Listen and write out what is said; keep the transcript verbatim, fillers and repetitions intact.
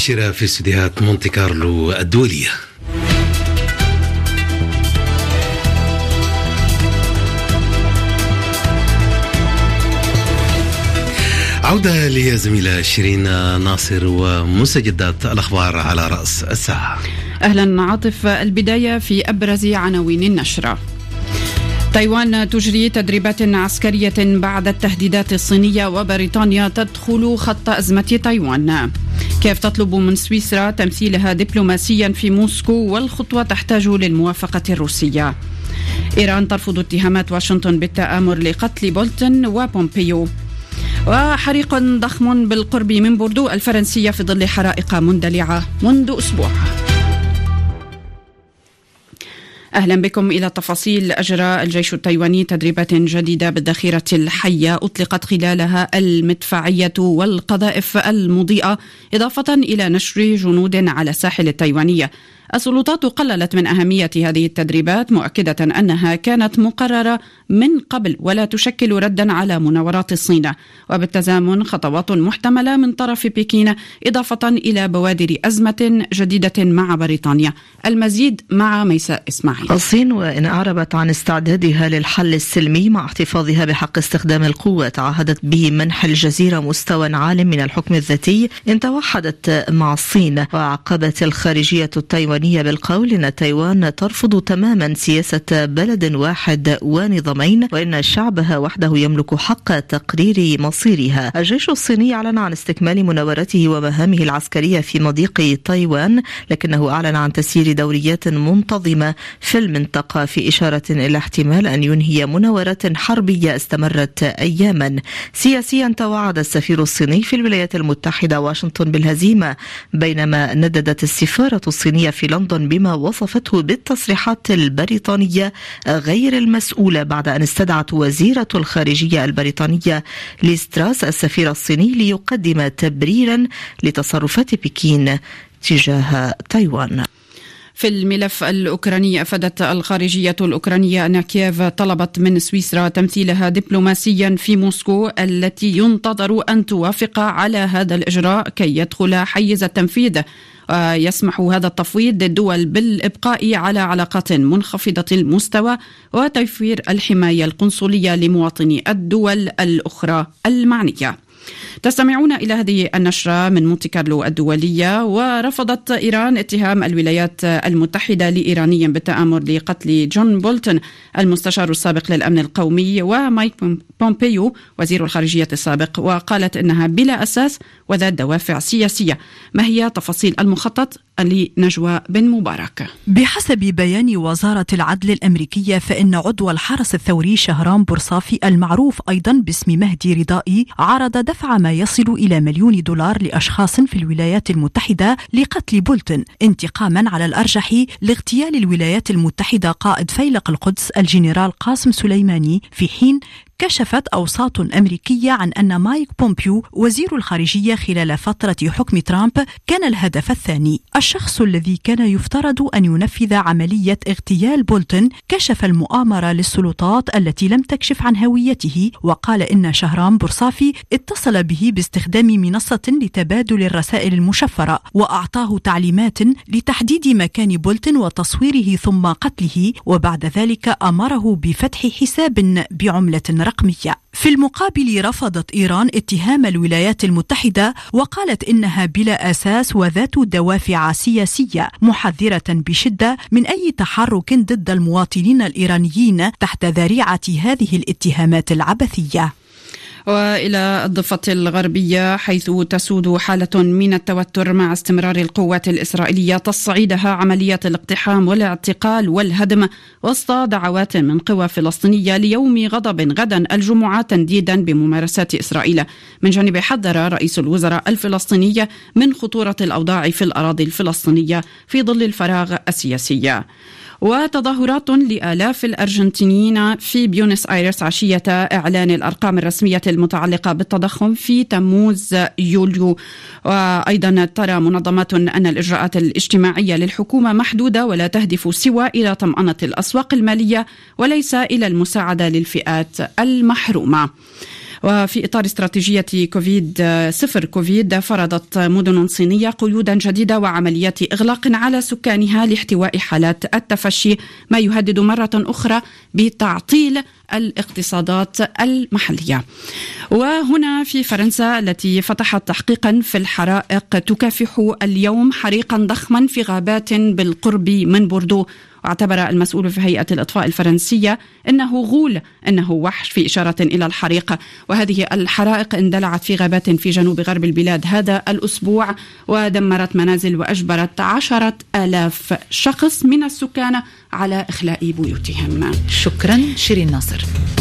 مباشرة في استديوهات مونتي كارلو الدولية. عودة لزميلة شيرين ناصر ومستجدات الأخبار على رأس الساعة. أهلا عاطف. البداية في أبرز عناوين النشرة. تايوان تجري تدريبات عسكرية بعد التهديدات الصينية، وبريطانيا تدخل خط أزمة تايوان. كيف تطلب من سويسرا تمثيلها دبلوماسيا في موسكو، والخطوة تحتاج للموافقة الروسية. إيران ترفض اتهامات واشنطن بالتآمر لقتل بولتون وبومبيو. وحريق ضخم بالقرب من بوردو الفرنسية في ظل حرائق مندلعة منذ أسبوع. أهلا بكم إلى التفاصيل. أجرى الجيش التايواني تدريبات جديدة بالذخيرة الحية أطلقت خلالها المدفعية والقذائف المضيئة، إضافة إلى نشر جنود على الساحل التايواني. السلطات قللت من أهمية هذه التدريبات، مؤكدة أنها كانت مقررة من قبل ولا تشكل ردا على مناورات الصين، وبالتزامن خطوات محتملة من طرف بكين، إضافة إلى بوادر أزمة جديدة مع بريطانيا. المزيد مع ميساء إسماعيل. الصين وإن أعربت عن استعدادها للحل السلمي مع احتفاظها بحق استخدام القوة، تعهدت بمنح الجزيرة مستوى عال من الحكم الذاتي إن توحدت مع الصين. وعقبت الخارجية التايوانية بالقول إن تايوان ترفض تماما سياسة بلد واحد ونظامين، وإن شعبها وحده يملك حق تقرير مصيرها. الجيش الصيني أعلن عن استكمال مناورته ومهامه العسكرية في مضيق تايوان، لكنه أعلن عن تسيير دوريات منتظمة في المنطقة، في إشارة إلى احتمال أن ينهي مناورات حربية استمرت أياما. سياسيا توعد السفير الصيني في الولايات المتحدة واشنطن بالهزيمة، بينما نددت السفارة الصينية في لندن بما وصفته بالتصريحات البريطانية غير المسؤولة، بعد أن استدعت وزيرة الخارجية البريطانية ليز تراس السفير الصيني ليقدم تبريرا لتصرفات بكين تجاه تايوان. في الملف الأوكراني، أفادت الخارجية الأوكرانية أن كييف طلبت من سويسرا تمثيلها دبلوماسيا في موسكو، التي ينتظر أن توافق على هذا الإجراء كي يدخل حيز التنفيذ. يسمح هذا التفويض للدول بالإبقاء على علاقات منخفضة المستوى وتوفير الحماية القنصلية لمواطني الدول الأخرى المعنية. تستمعون إلى هذه النشرة من مونتي كارلو الدولية. ورفضت إيران اتهام الولايات المتحدة لإيراني بالتآمر لقتل جون بولتون المستشار السابق للأمن القومي، ومايك بومبيو وزير الخارجية السابق، وقالت إنها بلا أساس وذات دوافع سياسية. ما هي تفاصيل المخطط؟ لنجوى بن مبارك. بحسب بيان وزارة العدل الأمريكية، فإن عضو الحرس الثوري شهرام بورصافي المعروف أيضا باسم مهدي رضائي عرض دفع ما يصل إلى مليون دولار لأشخاص في الولايات المتحدة لقتل بولتون، انتقاما على الأرجح لاغتيال الولايات المتحدة قائد فيلق القدس الجنرال قاسم سليماني، في حين كشفت أوساط أمريكية عن أن مايك بومبيو وزير الخارجية خلال فترة حكم ترامب كان الهدف الثاني. الشخص الذي كان يفترض أن ينفذ عملية اغتيال بولتون كشف المؤامرة للسلطات التي لم تكشف عن هويته، وقال إن شهرام بورصافي اتصل به باستخدام منصة لتبادل الرسائل المشفرة، وأعطاه تعليمات لتحديد مكان بولتون وتصويره ثم قتله، وبعد ذلك أمره بفتح حساب بعملة رقمية. في المقابل، رفضت إيران اتهام الولايات المتحدة وقالت إنها بلا أساس وذات دوافع سياسية، محذرة بشدة من أي تحرك ضد المواطنين الإيرانيين تحت ذريعة هذه الاتهامات العبثية. وإلى الضفة الغربية، حيث تسود حالة من التوتر مع استمرار القوات الإسرائيلية تصعيدها عملية الاقتحام والاعتقال والهدم وسط دعوات من قوى فلسطينية ليوم غضب غدا الجمعة تنديدا بممارسات إسرائيل. من جانب، حذر رئيس الوزراء الفلسطيني من خطورة الأوضاع في الأراضي الفلسطينية في ظل الفراغ السياسي. وتظاهرات لآلاف الأرجنتينيين في بيونس آيرس عشية إعلان الأرقام الرسمية المتعلقة بالتضخم في تموز يوليو. وأيضا ترى منظمات أن الإجراءات الاجتماعية للحكومة محدودة ولا تهدف سوى إلى طمأنة الأسواق المالية وليس إلى المساعدة للفئات المحرومة. وفي إطار استراتيجية كوفيد صفر كوفيد فرضت مدن صينية قيودا جديدة وعمليات إغلاق على سكانها لاحتواء حالات التفشي، ما يهدد مرة أخرى بتعطيل الاقتصادات المحلية. وهنا في فرنسا التي فتحت تحقيقا في الحرائق تكافح اليوم حريقا ضخما في غابات بالقرب من بوردو، واعتبر المسؤول في هيئة الإطفاء الفرنسية أنه غول أنه وحش في إشارة إلى الحريق. وهذه الحرائق اندلعت في غابات في جنوب غرب البلاد هذا الأسبوع ودمرت منازل وأجبرت عشرة آلاف شخص من السكان على إخلاء بيوتهم. شكرا شيرين ناصر.